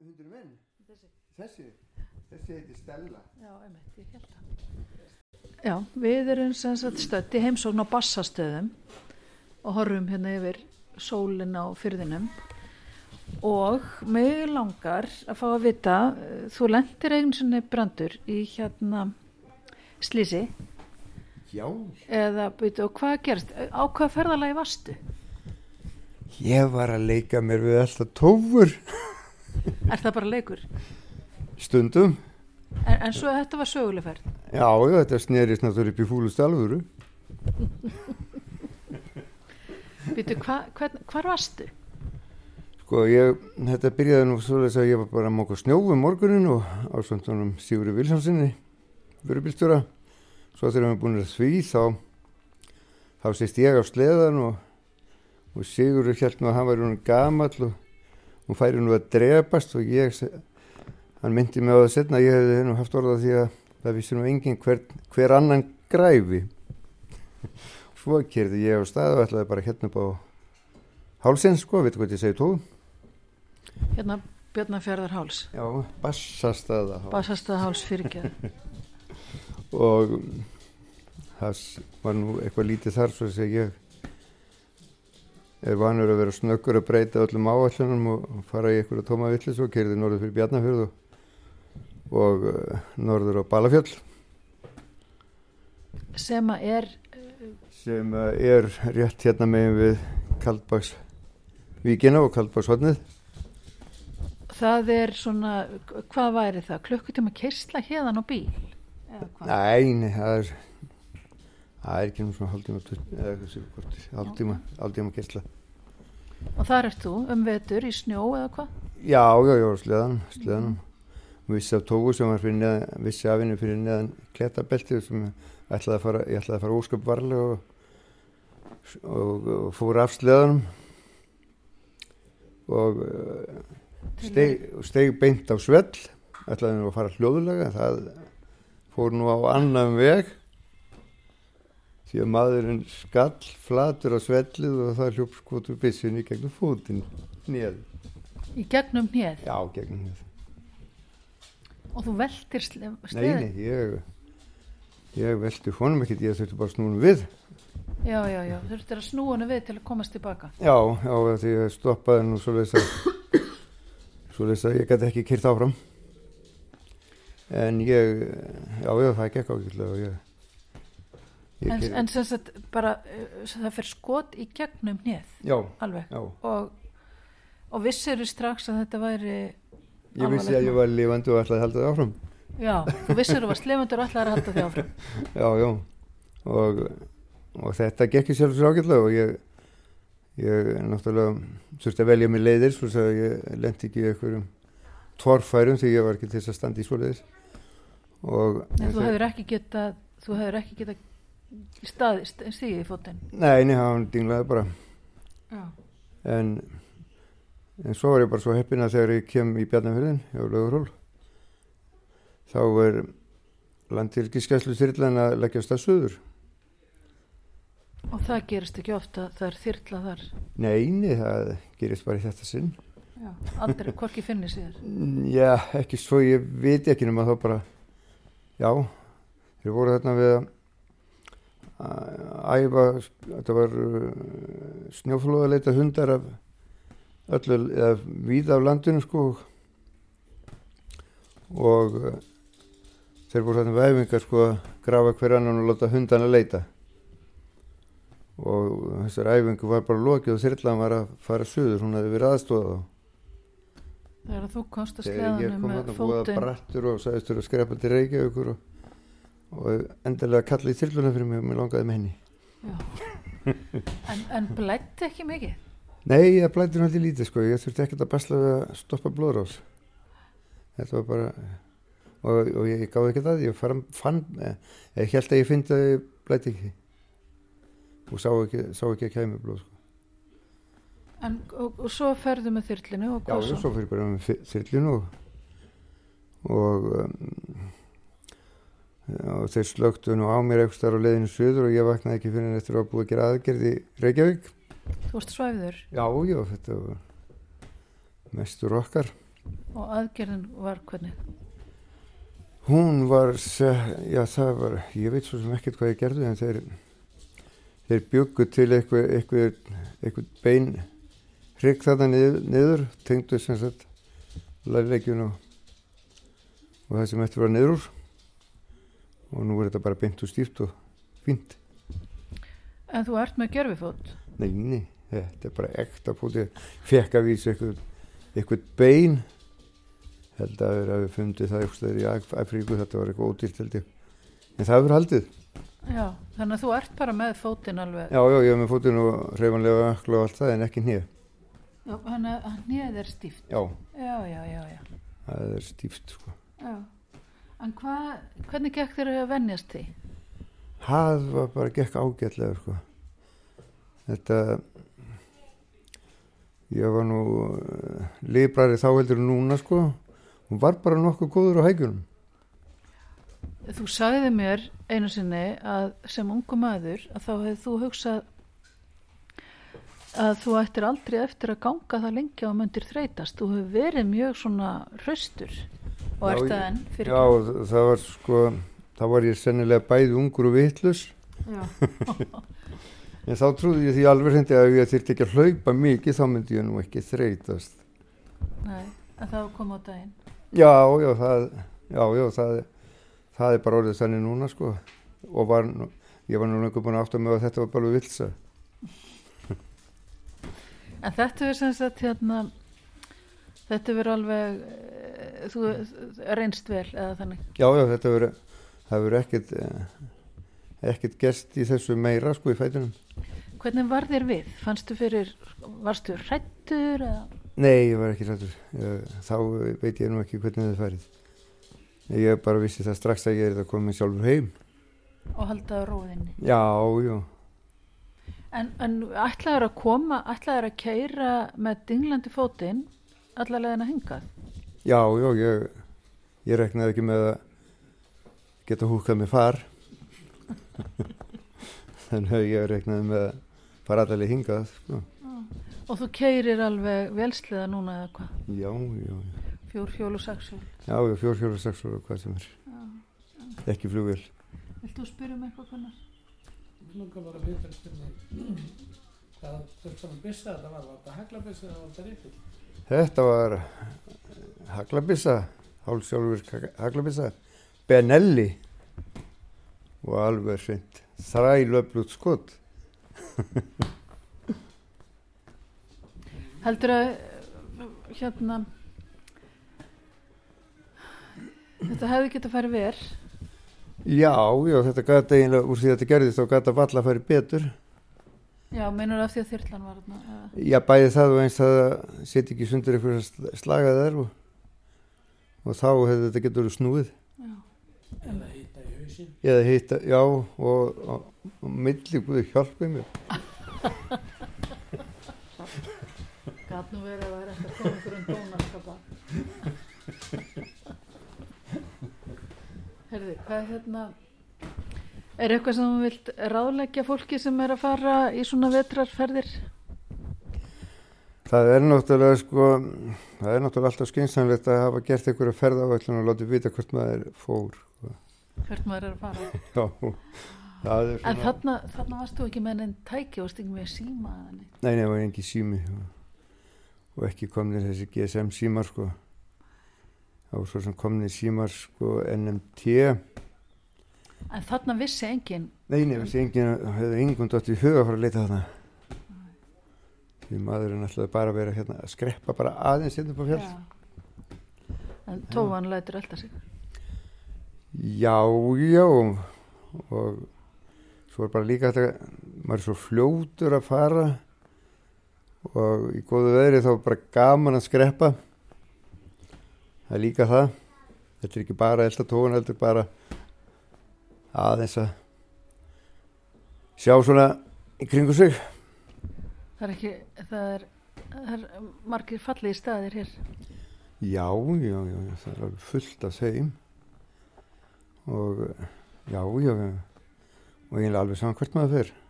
hundurinn minn? Þessi heitir Stella. Já, einmitt, ég held það. Já, við erum sem sagt stödd í heimsókn á Bassastöðum og horfum hérna yfir sólin á firðinum og mig langar að fá að vita, þú lentir einu sinni Brandur í hérna slysi. Já. Eða byrju, og hvað gerst? Á hvað ferðalagi varstu? Ég var að leika mér við alltaf tófur. Er það bara leikur? Stundum. En svo þetta var söguleg ferð? Já, þetta snerist náttúrulega upp í fúlustu alvöru. Byrju, hvar varstu? Sko, þetta byrjaði nú svoleiðis að ég var bara að móka snjó morgunin og á svontunum Sigurði Vilsonsinni, vörubílstjóra. Svo þegar við búin að því, þá sést ég á sleðan og Sigurður hélt nú að hann var hún gamall og hún færi nú að drepast og hann myndi mig á það setna að ég hefði nú haft orðað því að það vissi nú enginn hver annan græfi. Svo kerði ég á stað og ætlaði bara hérna upp á hálsinn, sko, veitu hvað ég segi tóð? Hérna Bjarnarfjarðarháls? Já, Bassastaðaháls fyrirgeðu. Og það var nú eitthvað lítið þar svo að ég vanur að vera snöggur að breyta öllum áætlunum og fara í einhverja tóma villis og keyrði norður fyrir Bjarnarfjörð og norður á Balafjöll sem er rétt hérna megin við Kaldbaksvíkina og Kaldbakshornið. Það er svona, hvað væri það? Klukkutíma keyrsla héðan á bíl? Nei, það er ekki nú svona hálftíma keyrsla. Og þar ert þú vetur í snjó eða hvað? Já, sleðanum. Vissi af tógu sem var vissi af henni fyrir neðan klettabeltið sem ég ætlaði að fara ósköp varlega og fór af sleðanum og steig beint á svell, ætlaði nú að fara hljóðulega, það fór nú á annan veg því að maðurinn skall flatur á svellið og það hljóp skotur byssunni í gegnum fótinn hnéð. Í gegnum hnéð? Já, gegnum hnéð. Og þú veltir sleðan? Nei, ég velti honum ekkert, ég þurfti bara að snúa honum við. Já, þurftir að snúa honum við til að komast tilbaka? Já, því ég stoppaði nú svoleiðis að ég gæti ekki keyrt áfram. En það gekk ágætlega og En sem sagt bara það fer skot í gegnum hnéð? Já. Alveg? Já. Og vissirðu strax að þetta væri Ég vissi að ég var lifandi og ætlaði að halda þið áfram. Já, þú vissirðu að varst lifandi og ætlaði að halda þið áfram. Já. Og þetta gekk í sjálfsög ágætlega og ég náttúrulega þurfti að velja mig leiðir svo að ég lenti ekki í einhverjum torfærum því ég var ekki til þess að standa í svoleiðis. Þú hefur ekki getað stigið í fótinn? Nei, hann dinglaði bara. Já. En svo var ég bara svo heppinn að þegar ég kem í Bjarnarfjörðin hjá Laugarhól þá landhelgisgæsluþyrlan að leggja af stað suður. Og það gerist ekki ofta, það er þyrla þar? Nei, það gerist bara í þetta sinn. Já, aldrei, hvorki finnir sér? Já, ekki svo, ég veit ekki nema þá bara, þeir voru þarna við að æfa, þetta var snjóflóðaleita hundar af öllu, eða víða af landinu, sko, og þeir voru þarna við æfingar, sko, að grafa hver annan og láta hundana leita. Og þessar æfingu var bara lokið og þyrlan var að fara suður, hún hafði verið aðstofað þá. Þegar þú komst að sleðanum með fótinn. Þegar ég kom að búa brattur og sagðist þurfa að skrepa til Reykjavíkur og endilega kallaði þyrluna fyrir mig og mér langaði með henni. Já. En blæddi ekki mikið? Nei, það blæddi náttúrulega lítið, sko. Ég þurfti ekkert að basla við að stoppa blóðrás. Þetta var bara, og ég gáði ekkert að því. Ég held að ég fyndi að ég blæddi ekki. Og sá ekki að kæmi blóð, sko. Og svo ferðu með þyrlinu og hvað svo? Já, svo fyrir bara með þyrlinu og þeir slöktu nú á mér eitthvað starf á leiðinu suður og ég vaknaði ekki fyrir eftir að búið að gera aðgerð í Reykjavík. Þú varst svæfður? Já, þetta var mestur okkar. Og aðgerðin var hvernig? Hún var, já það var, ég veit svo sem ekkert hvað ég gerði en þeir bjuggu til eitthvað bein hrygg þarna niður, tengdu sem sagt lærleikjun og það sem eftir var niður úr og nú er þetta bara beint og stíft og fínt. En þú ert með gervifót? Nei, þetta er bara ekta fót, ég fekk að vísa eitthvað bein, held að við fundið það eitthvað í Afríku, þetta var eitthvað ódýrt held ég, en það hefur haldið. Já, þannig að þú ert bara með fótinn alveg? Já, ég er með fótinn og hreyfanlega ökla og allt það en ekki hnéð. Já, þannig að hnéð er stíft? Já. Já. Það er stíft, sko. Já, en hvernig gekk þér að venjast því? Það var bara gekk ágætlega, sko. Þetta, ég var nú librari þá heldur núna, sko. Hún var bara nokkuð góður á hækjunum. Þú sagði mér einu sinni að sem ungu maður að þá hefði þú hugsað að þú ættir aldrei eftir að ganga það lengi og myndir þreytast. Þú hefur verið mjög svona hraustur og ert það enn fyrir. Já, það var sko, þá var ég sennilega bæði ungur og vitlaus. Já. En þá trúði ég því alveg hindi að ef ég þyrfti ekki að hlaupa mikið þá myndi ég nú ekki þreytast. Nei, að það kom á daginn. Já, það er bara orðið þannig núna sko og ég var nú lengur búin að átta mig að þetta var bara vilsa. En þetta er sem sagt þetta verður alveg þú reynst vel eða þannig? Já, það verður ekkert gerst í þessu meira sko í fætunum. Hvernig var þér við? Varstu hræddur eða? Nei, ég var ekki hræddur. Þá veit ég nú ekki hvernig það færið. Ég bara vissi það strax að ég að koma sjálfur heim. Og halda á róðinni? Já. En ætlaður að keyra með dinglandi fótinn alla leiðina hingað? Já, ég reknaði ekki með að geta húkað með far. Þannig að ég reknaði með að fara alla leið hingað. Sko. Og þú keyrir alveg vélsliða núna eða hvað? Já. 4-hjól og 6-hjól? Já, 4-hjól og 6-hjól og hvað sem er. Já. Ekki flugvél. Vilt þú spyrja eitthvað hvernig? Ég langar bara að vita hvernig hvað byssa þetta var þetta haglabissa eða var þetta riffil? Þetta var haglabissa, hálfsjálfur haglabissa, Benelli og alveg hreint þrælöflugt skot. Heldur að þetta hefði getað að fara verð? Já, þetta gæti eiginlega úr því að þetta gerðist þá gæti að valla að fara betur. Já, meinur af því að þyrlan var þarna? Já, bæði það og eins að það setja ekki sundur eitthvað slagað þær og þá hefði þetta getur snúið. Já. Eða hýta í hausinn. Eða hýta, já, og milli Guði hjálpið mér. Gat nú verið að það eftir að koma einhverjum dónarskapa. Herði, hvað er eitthvað sem þú vilt ráðleggja fólki sem er að fara í svona vetrarferðir? Það er náttúrulega alltaf skynsamlegt að hafa gert einhverja ferðaáætlun og látið vita hvert maður fór. Hvert maður er að fara? Já, það er svona. En þarna varst þú ekki með enn tæki, varst ekki með síma? Nei, það var ekki sími og ekki komnir þessi GSM símar sko. Það var svo sem komnir símar sko NMT. En þarna vissi enginn? Nei, vissi enginn, hefði enginn dótt í huga að fara að leita þarna. Því maðurinn ætlaði bara að vera hérna að skreppa bara aðeins hérna upp á fjall. Já. En tófan lætur alltaf sig? Já, og svo er bara líka þetta, maður er svo fljótur að fara og í góðu veðri þá er bara gaman að skreppa. Það er líka það. Þetta er ekki bara elda tófan, heldur bara aðeins að sjá svona í kringu sig. Það er margir fallegi staðir hér. Já, það er alveg fullt af þeim og og eiginlega alveg saman hvert maður fer.